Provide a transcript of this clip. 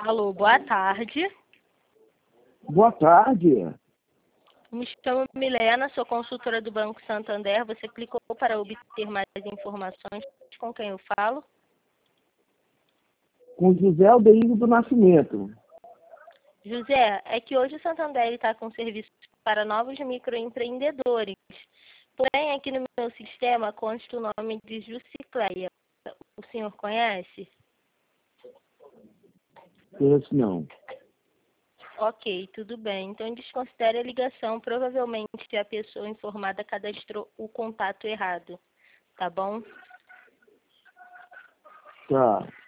Alô, boa tarde. Boa tarde. Me chamo Milena, sou consultora do Banco Santander. Você clicou para obter mais informações. Com quem eu falo? Com José Aldeir do Nascimento. José, é que hoje o Santander está com serviço para novos microempreendedores. Porém, aqui no meu sistema consta o nome de Jusicleia. O senhor conhece? Esse não. Ok, tudo bem. Então, desconsidere a ligação. Provavelmente a pessoa informada cadastrou o contato errado. Tá bom? Tá.